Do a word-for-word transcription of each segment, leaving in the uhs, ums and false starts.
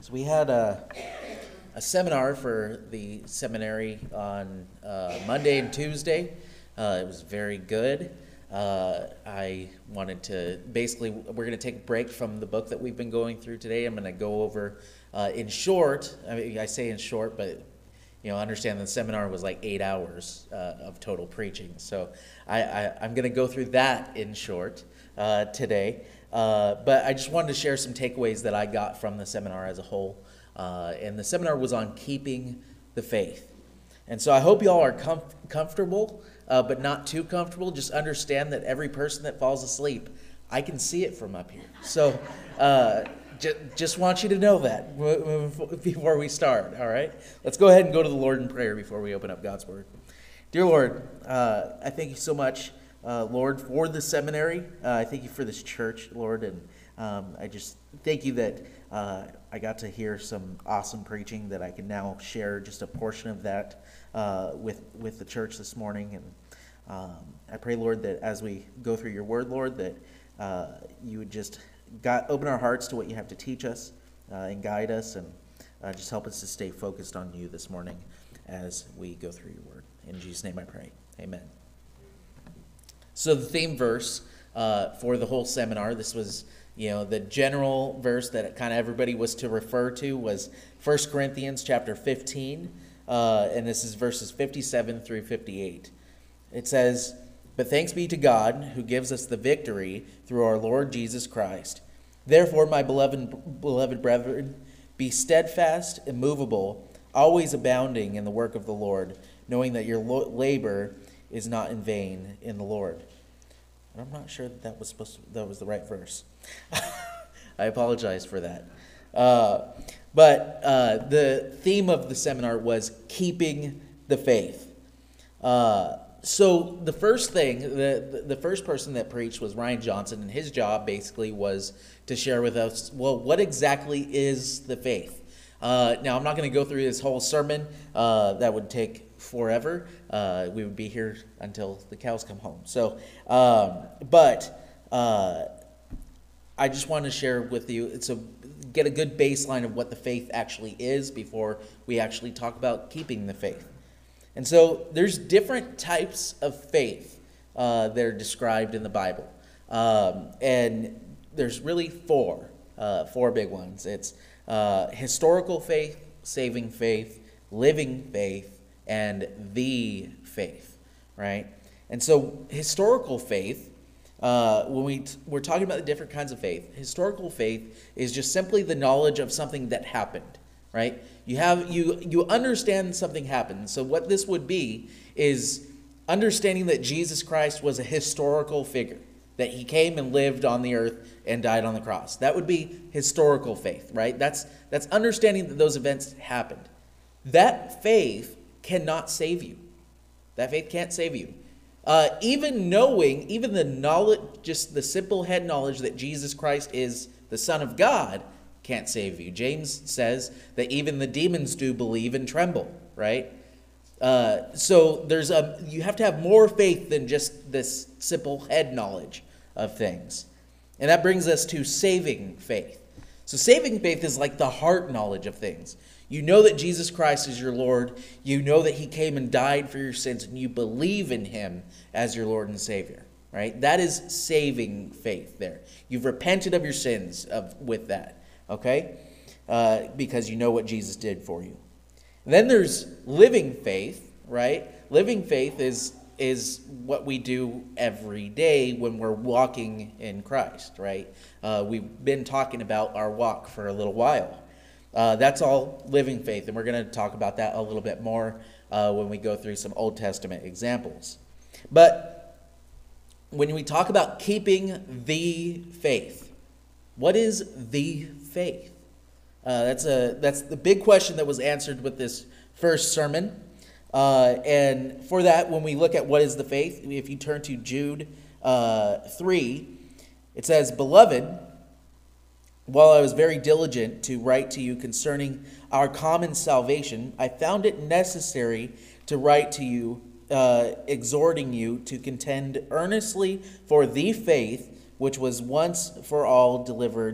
So we had a, a seminar for the seminary on uh, Monday and Tuesday. Uh, it was very good. Uh, I wanted to, basically, we're going to take a break from the book that we've been going through today. I'm going to go over, uh, in short, I mean, I say in short, but, you know, understand the seminar was like eight hours uh, of total preaching. So I, I, I'm going to go through that in short uh, today. Uh, but I just wanted to share some takeaways that I got from the seminar as a whole. Uh, and the seminar was on keeping the faith. And so I hope y'all are com- comfortable, uh, but not too comfortable. Just understand that every person that falls asleep, I can see it from up here. So uh, j- just want you to know that before we start, all right? Let's go ahead and go to the Lord in prayer before we open up God's Word. Dear Lord, uh, I thank you so much, uh, Lord, for the seminary. Uh, I thank you for this church, Lord, and um, I just thank you that uh, I got to hear some awesome preaching that I can now share just a portion of that uh, with with the church this morning. And um, I pray, Lord, that as we go through your word, Lord, that uh, you would just God, open our hearts to what you have to teach us uh, and guide us, and uh, just help us to stay focused on you this morning as we go through your word. In Jesus' name I pray. Amen. So the theme verse uh, for the whole seminar, this was, you know, the general verse that kind of everybody was to refer to was First Corinthians chapter fifteen, uh, and this is verses fifty-seven through fifty-eight. It says, "But thanks be to God who gives us the victory through our Lord Jesus Christ. Therefore, my beloved, beloved brethren, be steadfast, immovable, always abounding in the work of the Lord, knowing that your labor is not in vain in the Lord." And I'm not sure that that was supposed to, that was the right verse. I apologize for that. Uh, but uh, the theme of the seminar was keeping the faith. Uh, so the first thing, the, the first person that preached was Ryan Johnson, and his job basically was to share with us, well, what exactly is the faith? Uh, now, I'm not going to go through this whole sermon. Uh, that would take forever. Uh, we would be here until the cows come home. So, um, but uh, I just want to share with you, it's a get a good baseline of what the faith actually is before we actually talk about keeping the faith. And so there's different types of faith uh, that are described in the Bible. Um, and there's really four, uh, four big ones. It's uh, historical faith, saving faith, living faith, and the faith, right? And so historical faith, uh, when we t- we're talking about the different kinds of faith, historical faith is just simply the knowledge of something that happened, right? You have you you understand something happened. So what this would be is understanding that Jesus Christ was a historical figure, that he came and lived on the earth and died on the cross. That would be historical faith, right? That's that's understanding that those events happened. That faith cannot save you. That faith can't save you. Uh, even knowing, even the knowledge, just the simple head knowledge that Jesus Christ is the Son of God can't save you. James says that even the demons do believe and tremble, right? Uh, so there's a you have to have more faith than just this simple head knowledge of things. And that brings us to saving faith. So saving faith is like the heart knowledge of things. You know that Jesus Christ is your Lord. You know that he came and died for your sins, and you believe in him as your Lord and Savior, right? That is saving faith there. You've repented of your sins of with that, okay? Uh, because you know what Jesus did for you. And then there's living faith, right? Living faith is, is what we do every day when we're walking in Christ, right? Uh, we've been talking about our walk for a little while. Uh, that's all living faith, and we're going to talk about that a little bit more uh, when we go through some Old Testament examples. But when we talk about keeping the faith, what is the faith? Uh, that's a that's the big question that was answered with this first sermon. Uh, and for that, when we look at what is the faith, if you turn to Jude uh, three, it says, "Beloved, while I was very diligent to write to you concerning our common salvation, I found it necessary to write to you, uh, exhorting you to contend earnestly for the faith which was once for all delivered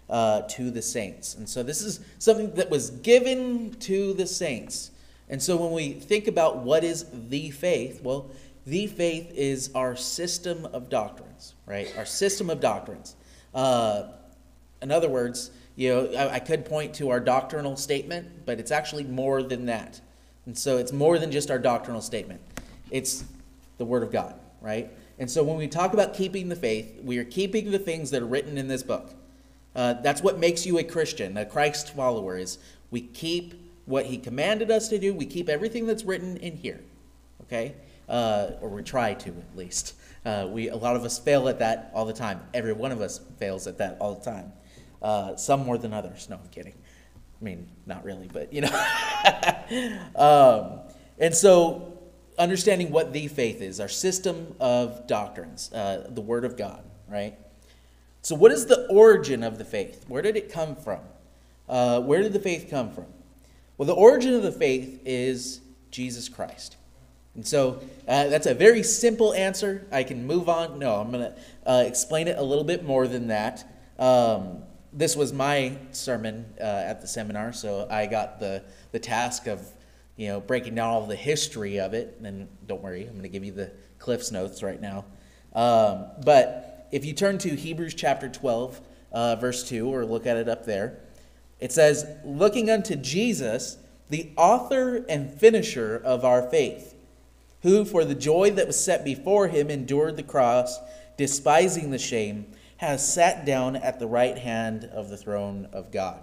uh, to the saints. And so this is something that was given to the saints. And so when we think about what is the faith, well, the faith is our system of doctrines, right? Our system of doctrines. Uh, in other words, you know, I, I could point to our doctrinal statement, but it's actually more than that. And so it's more than just our doctrinal statement. It's the Word of God, right? And so when we talk about keeping the faith, we are keeping the things that are written in this book. Uh, that's what makes you a Christian, a Christ follower, is we keep what he commanded us to do. We keep everything that's written in here, okay? Uh, or we try to, at least. Uh, we a lot of us fail at that all the time. Every one of us fails at that all the time. Uh, some more than others. No, I'm kidding. I mean, not really, but, you know. um, and so understanding what the faith is, our system of doctrines, uh, the Word of God, right? So what is the origin of the faith? Where did it come from? Uh, where did the faith come from? Well, the origin of the faith is Jesus Christ. And so uh, that's a very simple answer. I can move on. No, I'm going to uh, explain it a little bit more than that. Um, this was my sermon uh, at the seminar, so I got the, the task of, you know, breaking down all the history of it. And don't worry, I'm going to give you the Cliff's Notes right now. Um, but if you turn to Hebrews chapter twelve, uh, verse two, or look at it up there, it says, looking unto Jesus, the author and finisher of our faith, who for the joy that was set before him endured the cross, despising the shame, has sat down at the right hand of the throne of God.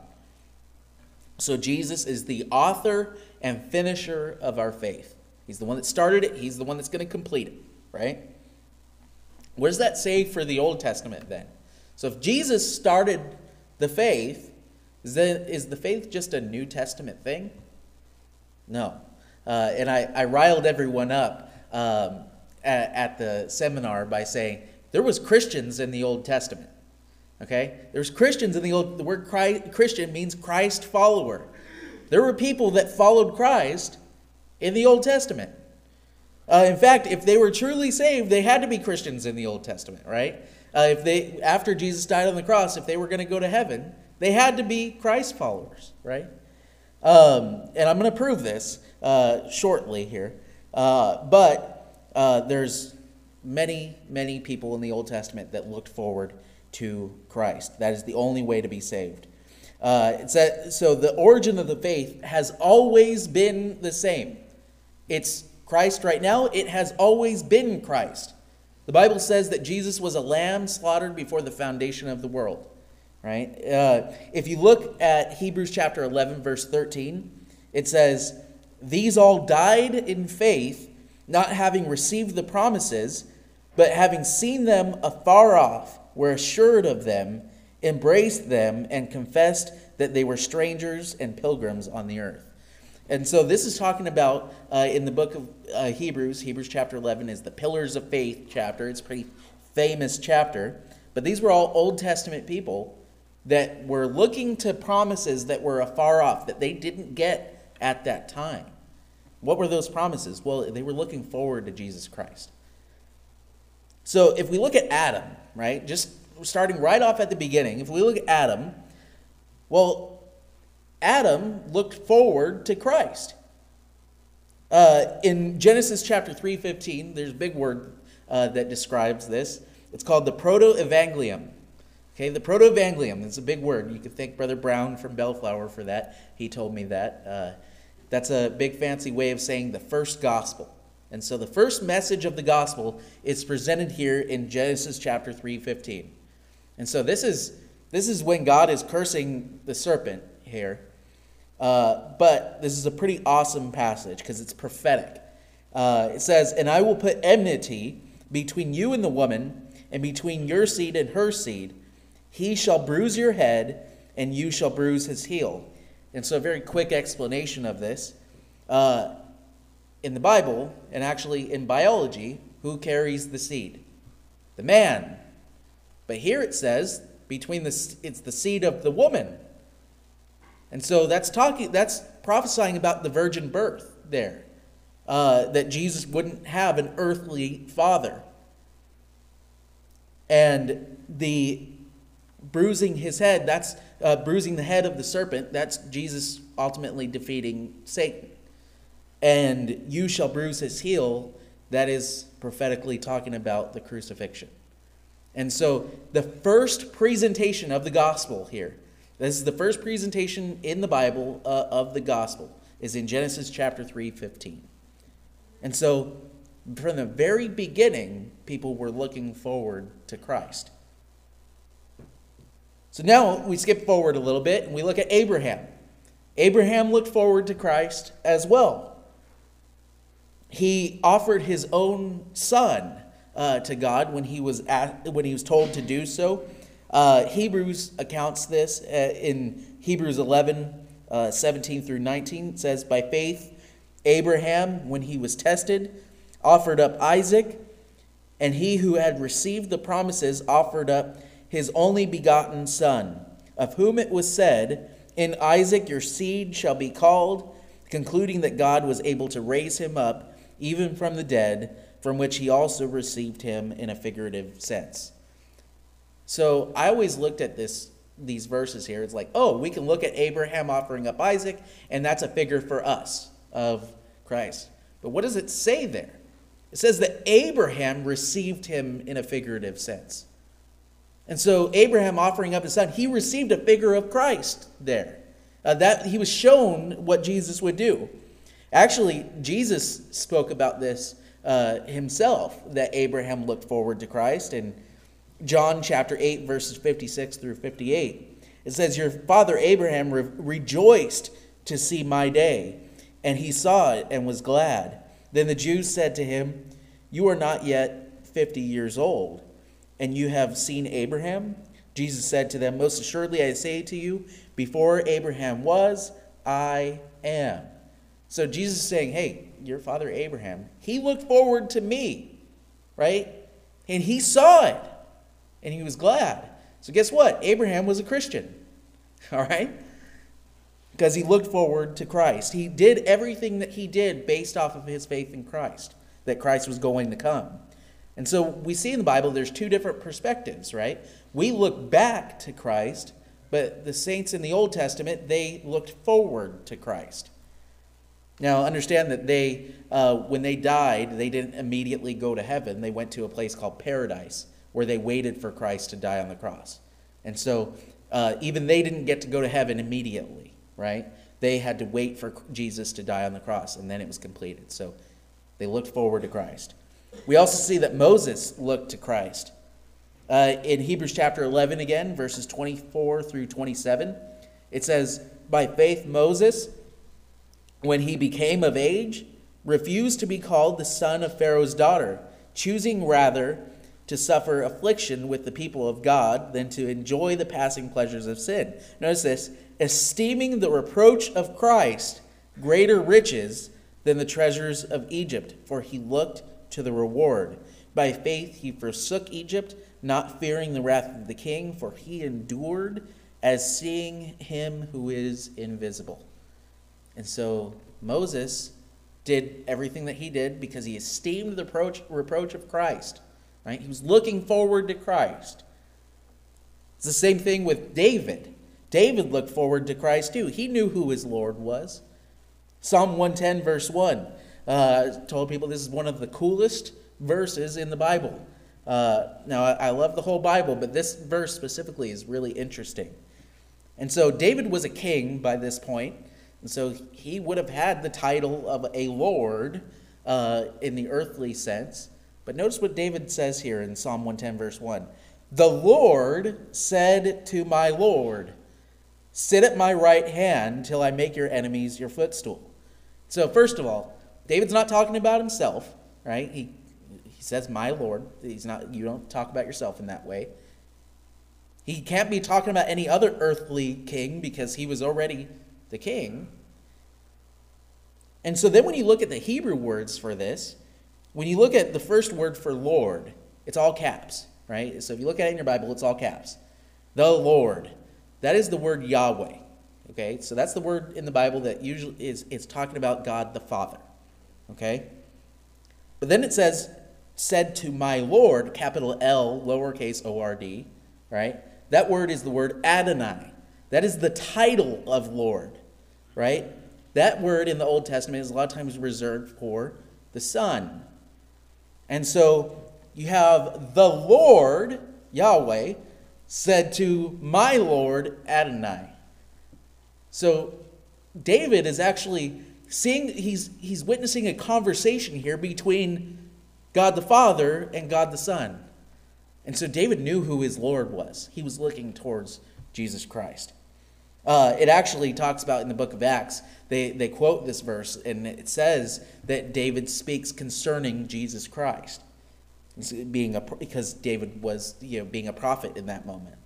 So Jesus is the author and finisher of our faith. He's the one that started it. He's the one that's going to complete it, right? What does that say for the Old Testament then? So if Jesus started the faith, is, that, is the faith just a New Testament thing? No. Uh, and I, I riled everyone up um, at, at the seminar by saying there was Christians in the Old Testament. Okay? There's Christians in the Old, the word Christ, Christian means Christ follower. There were people that followed Christ in the Old Testament. Uh, in fact, if they were truly saved, they had to be Christians in the Old Testament, right? Uh, if they, after Jesus died on the cross, if they were going to go to heaven, they had to be Christ followers, right? Um, and I'm going to prove this uh, shortly here. Uh, but uh, there's many, many people in the Old Testament that looked forward to Christ. That is the only way to be saved. Uh, it's that, so the origin of the faith has always been the same. It's Christ right now. It has always been Christ. The Bible says that Jesus was a lamb slaughtered before the foundation of the world. Right? Uh, if you look at Hebrews chapter eleven, verse thirteen, it says, these all died in faith, not having received the promises, but having seen them afar off, were assured of them, embraced them, and confessed that they were strangers and pilgrims on the earth. And so this is talking about, uh, in the book of uh, Hebrews, Hebrews chapter eleven is the Pillars of Faith chapter. It's a pretty famous chapter. But these were all Old Testament people that were looking to promises that were afar off, that they didn't get at that time. What were those promises? Well, they were looking forward to Jesus Christ. So if we look at Adam, right, just starting right off at the beginning, if we look at Adam, well, Adam looked forward to Christ. Uh, in Genesis chapter three fifteen, there's a big word uh, that describes this. It's called the proto-evangelium. Okay, the proto-evangelium is a big word. You could thank Brother Brown from Bellflower for that. He told me that. Uh, that's a big fancy way of saying the first gospel. And so the first message of the gospel is presented here in Genesis chapter three fifteen. And so this is this is when God is cursing the serpent here. Uh, but this is a pretty awesome passage because it's prophetic. Uh, it says, and I will put enmity between you and the woman, and between your seed and her seed. He shall bruise your head, and you shall bruise his heel. And so a very quick explanation of this. Uh, in the Bible, and actually in biology, who carries the seed? The man. But here it says, between the, it's the seed of the woman. And so that's talking, that's prophesying about the virgin birth there. Uh, that Jesus wouldn't have an earthly father. And the bruising his head, that's uh, bruising the head of the serpent, that's Jesus ultimately defeating Satan. And you shall bruise his heel, that is prophetically talking about the crucifixion. And so the first presentation of the gospel here, this is the first presentation in the Bible uh, of the gospel, is in Genesis chapter three, fifteen. And so from the very beginning, people were looking forward to Christ. So now we skip forward a little bit and we look at Abraham. Abraham looked forward to Christ as well. He offered his own son uh, to God when he was at, when he was told to do so. Uh, Hebrews accounts this uh, in Hebrews eleven, uh, seventeen through nineteen. It says, by faith, Abraham, when he was tested, offered up Isaac, and he who had received the promises offered up his only begotten son, of whom it was said, in Isaac your seed shall be called, concluding that God was able to raise him up even from the dead, from which he also received him in a figurative sense. So I always looked at this these verses here. It's like, oh, we can look at Abraham offering up Isaac, and that's a figure for us of Christ. But what does it say there? It says that Abraham received him in a figurative sense. And so Abraham offering up his son, he received a figure of Christ there. Uh, that he was shown what Jesus would do. Actually, Jesus spoke about this uh, himself, that Abraham looked forward to Christ. In John chapter eight, verses fifty-six through fifty-eight, it says, your father Abraham re- rejoiced to see my day, and he saw it and was glad. Then the Jews said to him, you are not yet fifty years old, and you have seen Abraham? Jesus said to them, most assuredly I say to you, before Abraham was, I am. So Jesus is saying, hey, your father Abraham, he looked forward to me, right? And he saw it, and he was glad. So guess what? Abraham was a Christian, all right? Because he looked forward to Christ. He did everything that he did based off of his faith in Christ, that Christ was going to come. And so we see in the Bible there's two different perspectives, right? We look back to Christ, but the saints in the Old Testament, they looked forward to Christ. Now understand that they, uh, when they died, they didn't immediately go to heaven. They went to a place called paradise, where they waited for Christ to die on the cross. And so uh, even they didn't get to go to heaven immediately, right? They had to wait for Jesus to die on the cross, and then it was completed. So they looked forward to Christ. We also see that Moses looked to Christ. Uh, in Hebrews chapter eleven again, verses twenty-four through twenty-seven, it says, by faith Moses, when he became of age, refused to be called the son of Pharaoh's daughter, choosing rather to suffer affliction with the people of God than to enjoy the passing pleasures of sin. Notice this, esteeming the reproach of Christ greater riches than the treasures of Egypt, for he looked to the reward. By faith he forsook Egypt, not fearing the wrath of the king, for he endured as seeing him who is invisible. And so Moses did everything that he did because he esteemed the reproach, reproach of Christ. Right? He was looking forward to Christ. It's the same thing with David. David looked forward to Christ too. He knew who his Lord was. Psalm one ten verse one uh, told people this is one of the coolest verses in the Bible. Uh, now, I, I love the whole Bible, but this verse specifically is really interesting. And so David was a king by this point, and so he would have had the title of a lord uh, in the earthly sense. But notice what David says here in Psalm one ten verse one. The Lord said to my Lord, sit at my right hand till I make your enemies your footstool. So first of all, David's not talking about himself, right? He he says my Lord. He's not. You don't talk about yourself in that way. He can't be talking about any other earthly king because he was already the king. And so then when you look at the Hebrew words for this, when you look at the first word for Lord, it's all caps, right? So if you look at it in your Bible, it's all caps. The Lord. That is the word Yahweh. Okay? So that's the word in the Bible that usually is it's talking about God the Father. Okay? But then it says, said to my Lord, capital L, lowercase O R D, right? That word is the word Adonai. That is the title of Lord, right? That word in the Old Testament is a lot of times reserved for the Son. And so you have the Lord, Yahweh, said to my Lord Adonai. So David is actually seeing, he's, he's witnessing a conversation here between God the Father and God the Son. And so David knew who his Lord was. He was looking towards Jesus Christ. Uh, it actually talks about in the book of Acts, they, they quote this verse, and it says that David speaks concerning Jesus Christ. Being a, because David was, you know, being a prophet in that moment.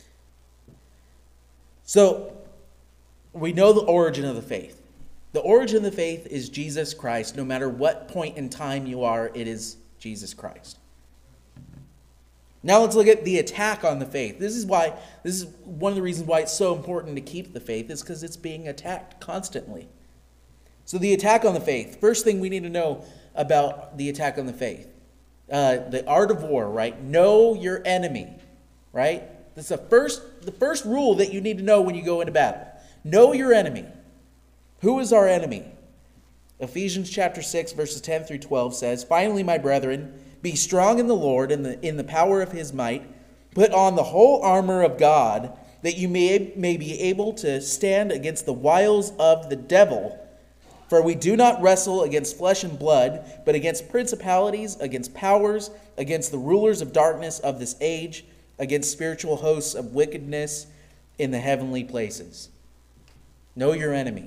So we know the origin of the faith. The origin of the faith is Jesus Christ. No matter what point in time you are, it is Jesus Christ. Now let's look at the attack on the faith. This is why, this is one of the reasons why it's so important to keep the faith, is because it's being attacked constantly. So the attack on the faith. First thing we need to know about the attack on the faith. Uh, the art of war, right? Know your enemy, right? That's the first, the first rule that you need to know when you go into battle. Know your enemy. Who is our enemy? Ephesians chapter six, verses ten through twelve says, "Finally, my brethren, be strong in the Lord and in, in the power of his might. Put on the whole armor of God, that you may, may be able to stand against the wiles of the devil. For we do not wrestle against flesh and blood, but against principalities, against powers, against the rulers of darkness of this age, against spiritual hosts of wickedness in the heavenly places." Know your enemy.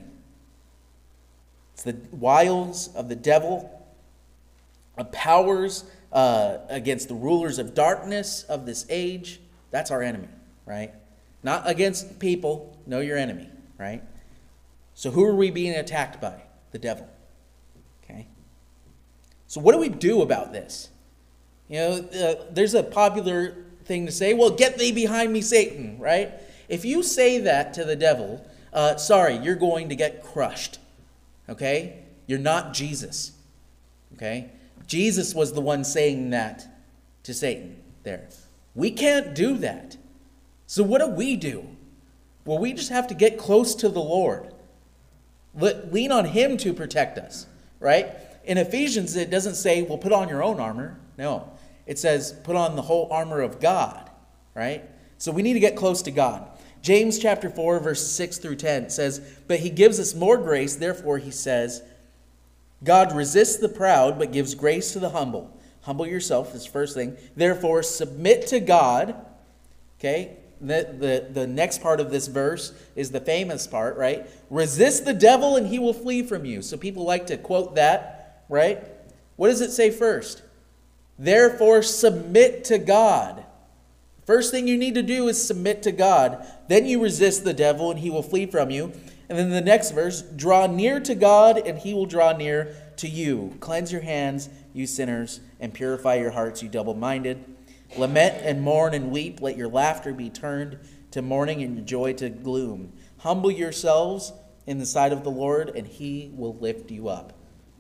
It's the wiles of the devil, of powers uh, against the rulers of darkness of this age. That's our enemy, right? Not against people. Know your enemy, right? So who are we being attacked by? The devil. Okay. So what do we do about this? You know, uh, there's a popular thing to say, well, get thee behind me, Satan, right? If you say that to the devil, uh, sorry, you're going to get crushed. Okay? You're not Jesus. Okay? Jesus was the one saying that to Satan there. We can't do that. So what do we do? Well, we just have to get close to the Lord. Let, lean on him to protect us, right? In Ephesians, it doesn't say, well, put on your own armor. No. It says, put on the whole armor of God, right? So we need to get close to God. James chapter four, verse six through ten says, "But he gives us more grace, therefore he says, God resists the proud, but gives grace to the humble." Humble yourself is the first thing. "Therefore submit to God." Okay? The, the, the next part of this verse is the famous part, right? "Resist the devil and he will flee from you." So people like to quote that, right? What does it say first? "Therefore submit to God." First thing you need to do is submit to God. Then you resist the devil and he will flee from you. And then the next verse, "Draw near to God and he will draw near to you. Cleanse your hands, you sinners, and purify your hearts, you double-minded. Lament and mourn and weep. Let your laughter be turned to mourning and your joy to gloom. Humble yourselves in the sight of the Lord, and he will lift you up."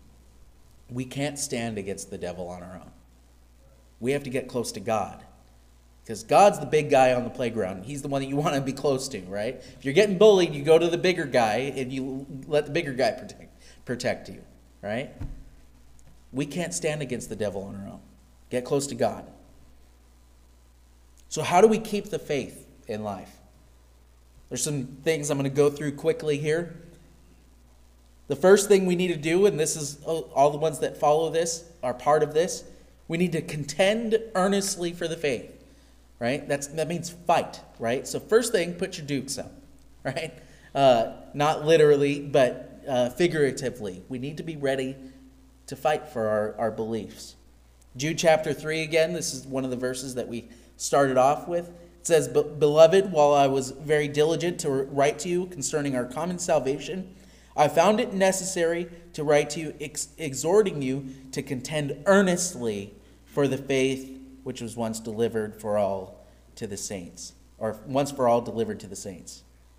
We can't stand against the devil on our own. We have to get close to God. Because God's the big guy on the playground. He's the one that you want to be close to, right? If you're getting bullied, you go to the bigger guy and you let the bigger guy protect, protect you, right? We can't stand against the devil on our own. Get close to God. So how do we keep the faith in life? There's some things I'm going to go through quickly here. The first thing we need to do, and this is all the ones that follow this are part of this, we need to contend earnestly for the faith. Right? That's, that means fight, right? So first thing, put your dukes up, right? Uh, not literally, but uh, figuratively. We need to be ready to fight for our, our beliefs. Jude chapter three again, this is one of the verses that we started off with. It says, "Beloved, while I was very diligent to write to you concerning our common salvation, I found it necessary to write to you, ex- exhorting you to contend earnestly for the faith which was once delivered for all to the saints," or once for all delivered to the saints.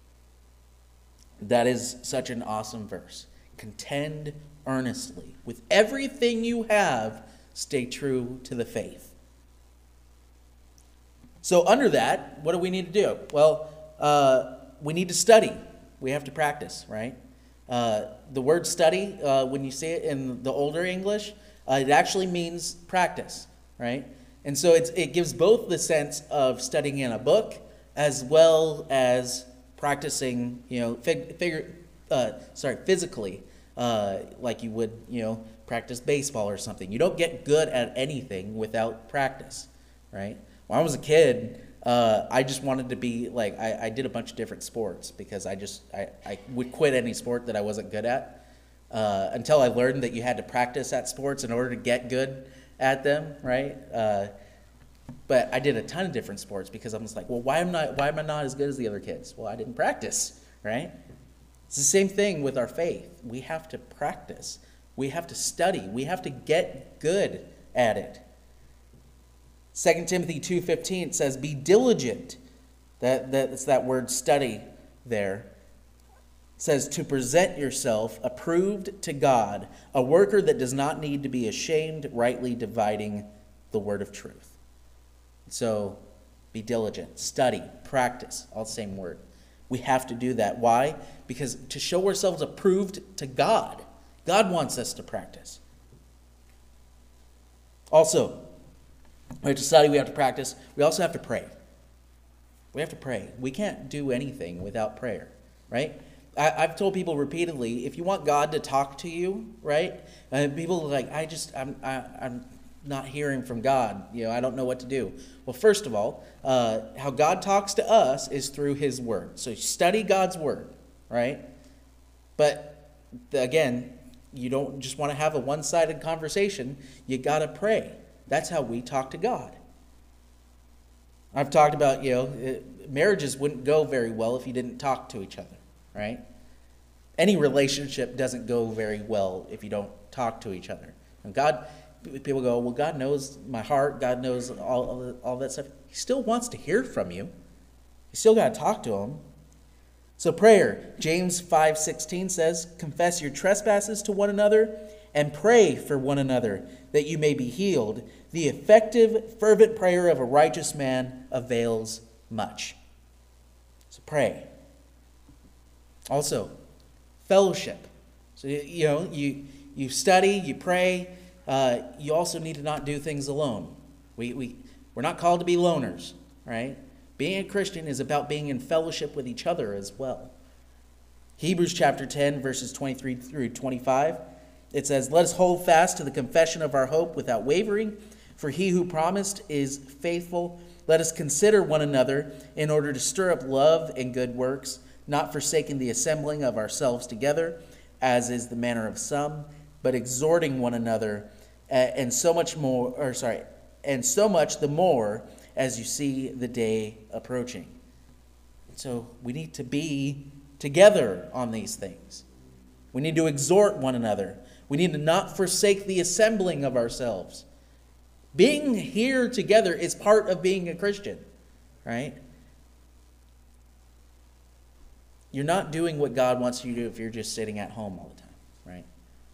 That is such an awesome verse. Contend earnestly. With everything you have, stay true to the faith. So under that, what do we need to do? Well, uh, we need to study. We have to practice, right? Uh, the word study, uh, when you see it in the older English, uh, it actually means practice, right? And so it's, it gives both the sense of studying in a book as well as practicing, you know, fig, figure, uh, sorry, physically, uh, like you would, you know, practice baseball or something. You don't get good at anything without practice, right? When I was a kid, uh, I just wanted to be like, I, I did a bunch of different sports because I just, I, I would quit any sport that I wasn't good at uh, until I learned that you had to practice at sports in order to get good at them, right? Uh, but I did a ton of different sports because I was like, well, why am I, why am I not as good as the other kids? Well, I didn't practice, right? It's the same thing with our faith. We have to practice. We have to study. We have to get good at it. Second Timothy two fifteen says, be diligent. That, that's that word study there. It says, to present yourself approved to God, a worker that does not need to be ashamed, rightly dividing the word of truth. So, be diligent, study, practice, all the same word. We have to do that. Why? Because to show ourselves approved to God, God wants us to practice. Also, we have to study, we have to practice. We also have to pray. We have to pray. We can't do anything without prayer, right? I, I've told people repeatedly, if you want God to talk to you, right? Uh, people are like, I just, I'm, I, I'm not hearing from God. You know, I don't know what to do. Well, first of all, uh, how God talks to us is through his word. So study God's word, right? But again, you don't just want to have a one-sided conversation. You got to pray. That's how we talk to God. I've talked about, you know, marriages wouldn't go very well if you didn't talk to each other, right? Any relationship doesn't go very well if you don't talk to each other. And God, people go, well, God knows my heart. God knows all, all, all that stuff. He still wants to hear from you. You still got to talk to him. So prayer, James five sixteen says, confess your trespasses to one another and pray for one another that you may be healed. The effective, fervent prayer of a righteous man avails much. So pray. Also, fellowship. So, you know, you, you study, you pray. Uh, you also need to not do things alone. We, we, we're not called to be loners, right? Being a Christian is about being in fellowship with each other as well. Hebrews chapter ten, verses twenty-three through twenty-five. It says, let us hold fast to the confession of our hope without wavering, for he who promised is faithful. Let us consider one another in order to stir up love and good works, not forsaking the assembling of ourselves together, as is the manner of some, but exhorting one another, uh, and so much more, or sorry, and so much the more as you see the day approaching. So we need to be together on these things. We need to exhort one another. We need to not forsake the assembling of ourselves. Being here together is part of being a Christian, right? You're not doing what God wants you to do if you're just sitting at home all the time, right?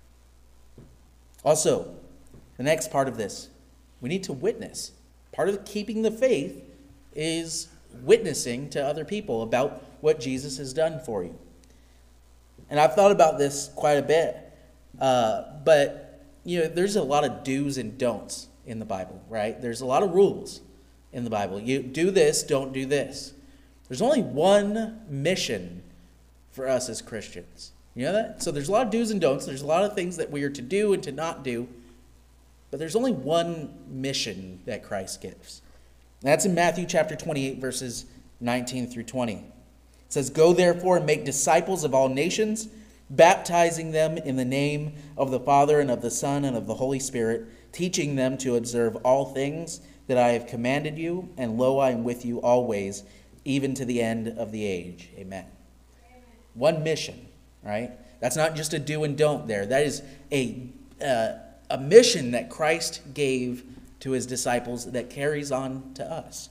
Also, the next part of this, we need to witness. Part of keeping the faith is witnessing to other people about what Jesus has done for you. And I've thought about this quite a bit. Uh, but, you know, there's a lot of do's and don'ts in the Bible, right? There's a lot of rules in the Bible. You do this, don't do this. There's only one mission for us as Christians. You know that? So there's a lot of do's and don'ts. There's a lot of things that we are to do and to not do. But there's only one mission that Christ gives. And that's in Matthew chapter twenty-eight, verses nineteen through twenty. It says, go therefore and make disciples of all nations, baptizing them in the name of the Father and of the Son and of the Holy Spirit, teaching them to observe all things that I have commanded you, and lo, I am with you always, even to the end of the age. Amen. Amen. One mission, right? That's not just a do and don't there. That is a, uh, a mission that Christ gave to his disciples that carries on to us.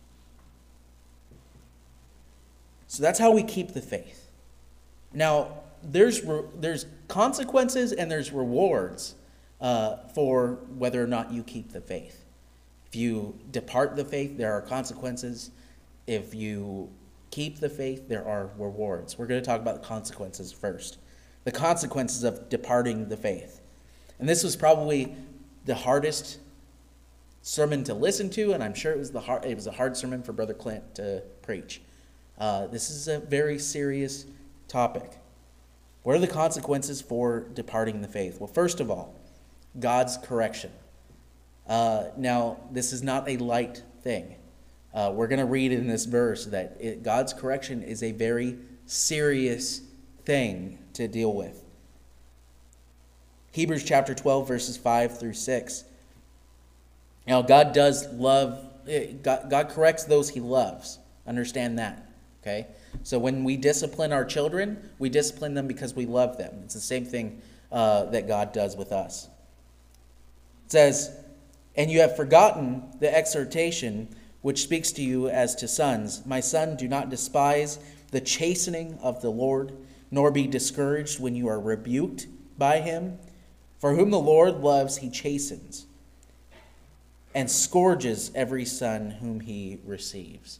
So that's how we keep the faith. Now, there's re- there's consequences and there's rewards uh, for whether or not you keep the faith. If you depart the faith, there are consequences. If you keep the faith, there are rewards. We're going to talk about the consequences first. The consequences of departing the faith. And this was probably the hardest sermon to listen to, and I'm sure it was the hard, it was a hard sermon for Brother Clint to preach. Uh, this is a very serious topic. What are the consequences for departing the faith? Well, first of all, God's correction. Uh, now, this is not a light thing. Uh, we're going to read in this verse that it, God's correction is a very serious thing to deal with. Hebrews chapter twelve, verses five through six. Now, God does love, God, God corrects those he loves. Understand that, okay? So when we discipline our children, we discipline them because we love them. It's the same thing uh, that God does with us. It says, "And you have forgotten the exhortation which speaks to you as to sons. My son, do not despise the chastening of the Lord, nor be discouraged when you are rebuked by him. For whom the Lord loves, he chastens, and scourges every son whom he receives."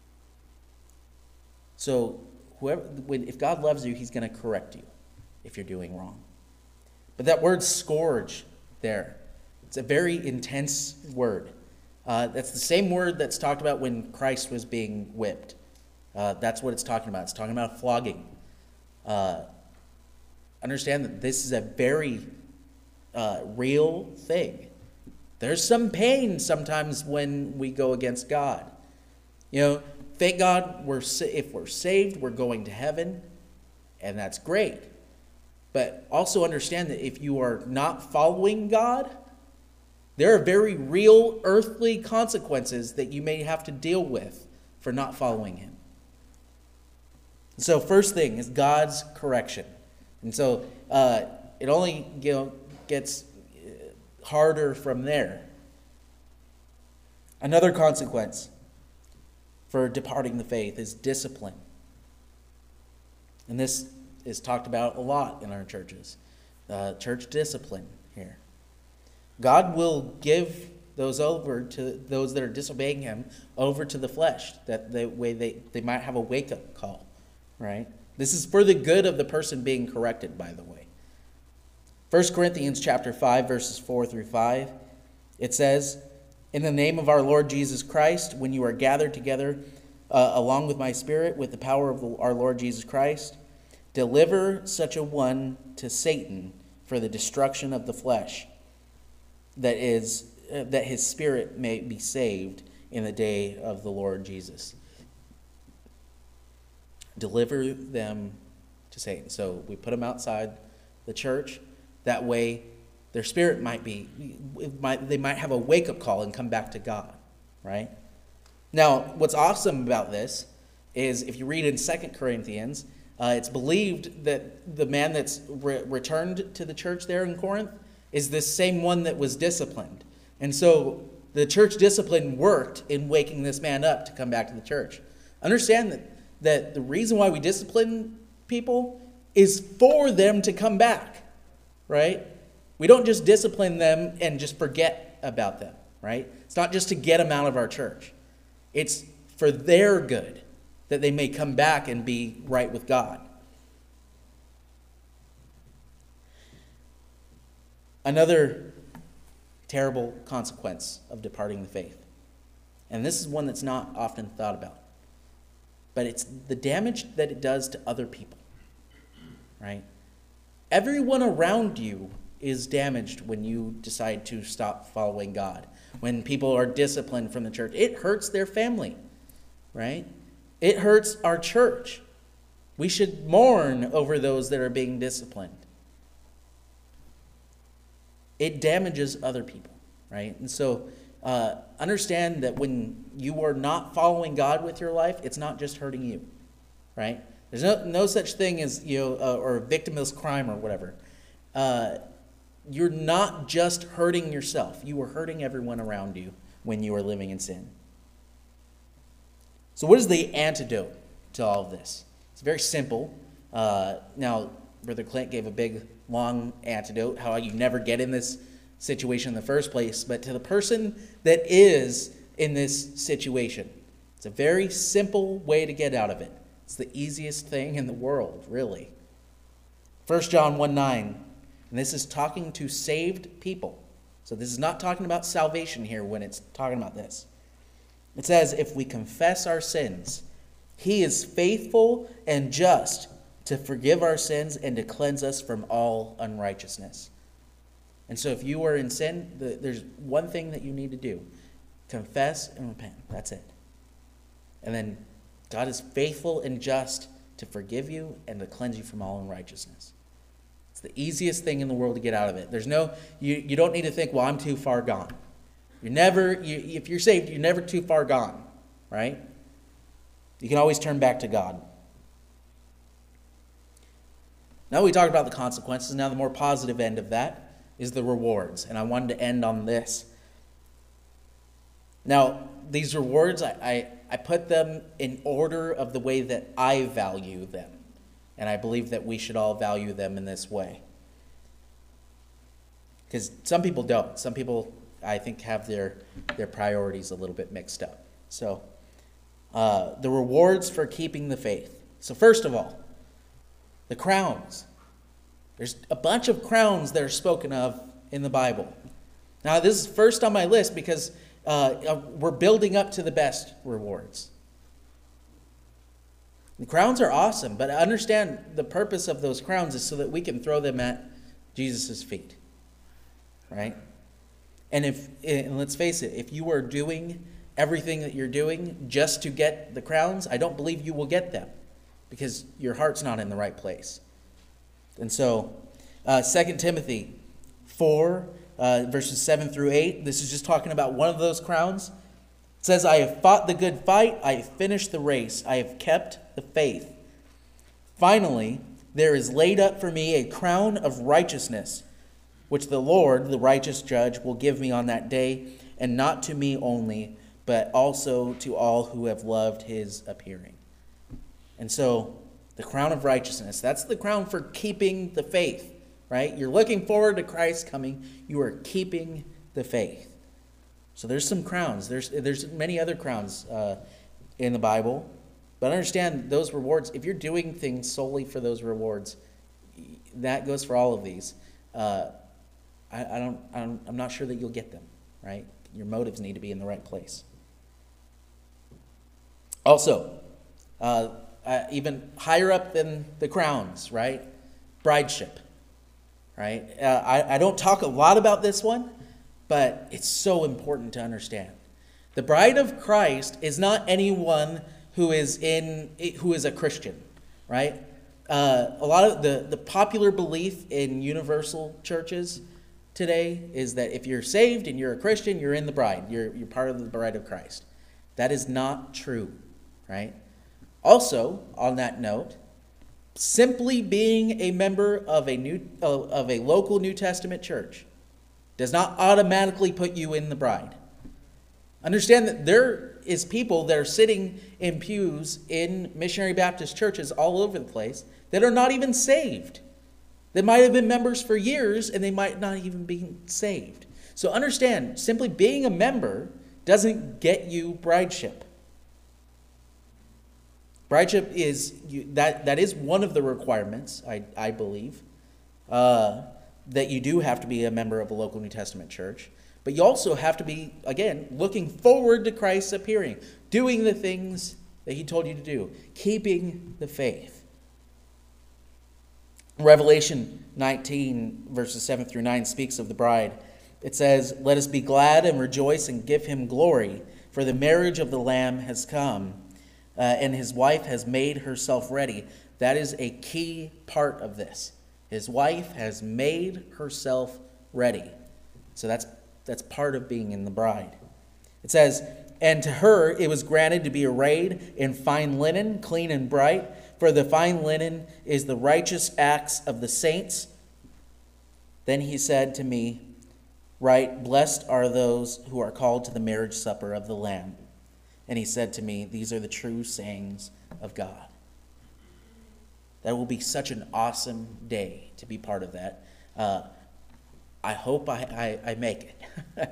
So, whoever, when, if God loves you, he's going to correct you if you're doing wrong. But that word scourge there, it's a very intense word. Uh, that's the same word that's talked about when Christ was being whipped. Uh, that's what it's talking about. It's talking about flogging. Uh, understand that this is a very uh, real thing. There's some pain sometimes when we go against God. You know, thank God we're if we're saved, we're going to heaven, and that's great. But also understand that if you are not following God, there are very real earthly consequences that you may have to deal with for not following him. So first thing is God's correction. And so uh, it only you know, gets harder from there. Another consequence for departing the faith is discipline. And this is talked about a lot in our churches. Uh, church discipline here. God will give those over to those that are disobeying him over to the flesh, that the way they, they might have a wake-up call, right? This is for the good of the person being corrected, by the way. First Corinthians chapter five, verses four through five, it says, "In the name of our Lord Jesus Christ, when you are gathered together uh, along with my spirit, with the power of the, our Lord Jesus Christ, deliver such a one to Satan for the destruction of the flesh, that is, uh, that his spirit may be saved in the day of the Lord Jesus." Deliver them to Satan. So we put them outside the church. That way, their spirit might be, it might, they might have a wake-up call and come back to God, right? Now, what's awesome about this is if you read in Second Corinthians, uh, it's believed that the man that's re- returned to the church there in Corinth is this same one that was disciplined. And so the church discipline worked in waking this man up to come back to the church. Understand that, that the reason why we discipline people is for them to come back, right? We don't just discipline them and just forget about them, right? It's not just to get them out of our church. It's for their good, that they may come back and be right with God. Another terrible consequence of departing the faith, and this is one that's not often thought about, but it's the damage that it does to other people, right? Everyone around you is damaged when you decide to stop following God. When people are disciplined from the church, it hurts their family, right? It hurts our church. We should mourn over those that are being disciplined. It damages other people, right? And so uh, understand that when you are not following God with your life, it's not just hurting you, right? There's no, no such thing as, you know, uh, or victimless crime or whatever. Uh, you're not just hurting yourself. You are hurting everyone around you when you are living in sin. So what is the antidote to all of this? It's very simple. Uh, now, Brother Clint gave a big, long antidote, how you never get in this situation in the first place, but to the person that is in this situation. It's a very simple way to get out of it. It's the easiest thing in the world, really. First John one nine, and this is talking to saved people. So this is not talking about salvation here when it's talking about this. It says, if we confess our sins, he is faithful and just to forgive our sins and to cleanse us from all unrighteousness. And so if you are in sin, there's one thing that you need to do. Confess and repent. That's it. And then God is faithful and just to forgive you and to cleanse you from all unrighteousness. It's the easiest thing in the world to get out of it. There's no, you, you don't need to think, well, I'm too far gone. You're never, you, if you're saved, you're never too far gone, right? You can always turn back to God. Now we talked about the consequences. Now the more positive end of that is the rewards. And I wanted to end on this. Now, these rewards, I, I, I put them in order of the way that I value them. And I believe that we should all value them in this way. Because some people don't. Some people, I think, have their, their priorities a little bit mixed up. So, uh, the rewards for keeping the faith. So first of all, the crowns. There's a bunch of crowns that are spoken of in the Bible. Now, this is first on my list because uh, we're building up to the best rewards. The crowns are awesome, but understand the purpose of those crowns is so that we can throw them at Jesus' feet, right? And if, and let's face it, if you are doing everything that you're doing just to get the crowns, I don't believe you will get them because your heart's not in the right place. And so, uh, Second Timothy four, uh, verses seven through eight, this is just talking about one of those crowns. It says, I have fought the good fight, I have finished the race, I have kept the faith. Finally, there is laid up for me a crown of righteousness, which the Lord, the righteous judge, will give me on that day, and not to me only, but also to all who have loved his appearing. And so, the crown of righteousness, that's the crown for keeping the faith, right? You're looking forward to Christ coming. You are keeping the faith. So there's some crowns. There's there's many other crowns uh, in the Bible. But understand those rewards, if you're doing things solely for those rewards, that goes for all of these. Uh, I, I don't, I don't, I'm not sure that you'll get them, right? Your motives need to be in the right place. Also, uh, uh, even higher up than the crowns, right? Brideship, right? Uh, I, I don't talk a lot about this one, but it's so important to understand. The bride of Christ is not anyone who is in who is a Christian, right? Uh, a lot of the, the popular belief in universal churches today is that if you're saved and you're a Christian, you're in the bride. You're you're part of the bride of Christ. That is not true, right? Also, on that note, simply being a member of a new of a local New Testament church does not automatically put you in the bride. Understand that there is people that are sitting in pews in missionary Baptist churches all over the place that are not even saved. They might have been members for years and they might not even be saved. So understand, simply being a member doesn't get you brideship. Brideship is, you, that, that is one of the requirements, I, I believe, uh, that you do have to be a member of a local New Testament church. But you also have to be, again, looking forward to Christ's appearing, doing the things that he told you to do, keeping the faith. Revelation nineteen, verses seven through nine, speaks of the bride. It says, let us be glad and rejoice and give him glory, for the marriage of the Lamb has come, uh, and his wife has made herself ready. That is a key part of this. His wife has made herself ready. So that's That's part of being in the bride. It says, and to her it was granted to be arrayed in fine linen, clean and bright, for the fine linen is the righteous acts of the saints. Then he said to me, right, blessed are those who are called to the marriage supper of the Lamb. And he said to me, these are the true sayings of God. That will be such an awesome day to be part of that. Uh, I hope I, I, I make it.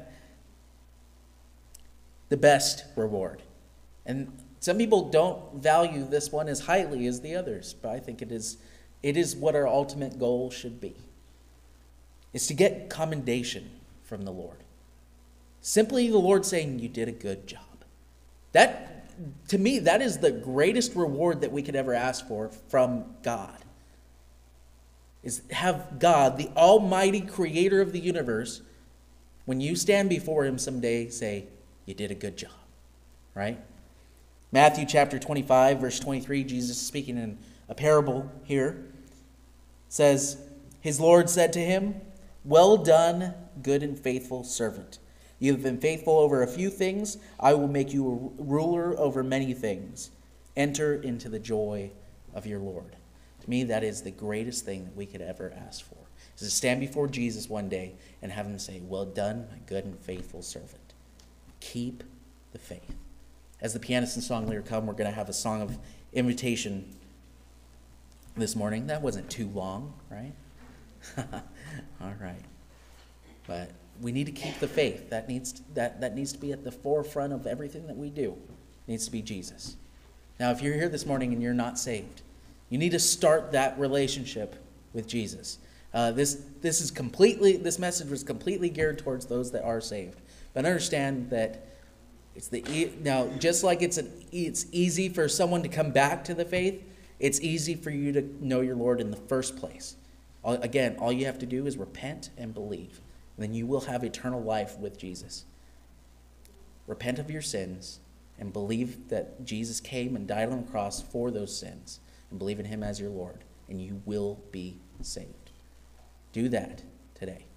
The best reward. And some people don't value this one as highly as the others, but I think it is, it is what our ultimate goal should be, is to get commendation from the Lord. Simply the Lord saying, you did a good job. That, to me, that is the greatest reward that we could ever ask for from God. Is have God, the almighty creator of the universe, when you stand before him someday, say, you did a good job. Right? Matthew chapter twenty-five, verse twenty-three, Jesus is speaking in a parable here, says, his Lord said to him, well done, good and faithful servant. You have been faithful over a few things. I will make you a ruler over many things. Enter into the joy of your Lord. To me, that is the greatest thing that we could ever ask for, is to stand before Jesus one day and have him say, well done, my good and faithful servant. Keep the faith. As the pianist and song leader come, we're going to have a song of invitation this morning. That wasn't too long, right? All right. But we need to keep the faith. That needs to, that, that needs to be at the forefront of everything that we do. It needs to be Jesus. Now, if you're here this morning and you're not saved, you need to start that relationship with Jesus. Uh, this this is completely this message was completely geared towards those that are saved. But understand that it's the now just like it's an it's easy for someone to come back to the faith, it's easy for you to know your Lord in the first place. All, again, all you have to do is repent and believe. And then you will have eternal life with Jesus. Repent of your sins and believe that Jesus came and died on the cross for those sins. And believe in him as your Lord, and you will be saved. Do that today.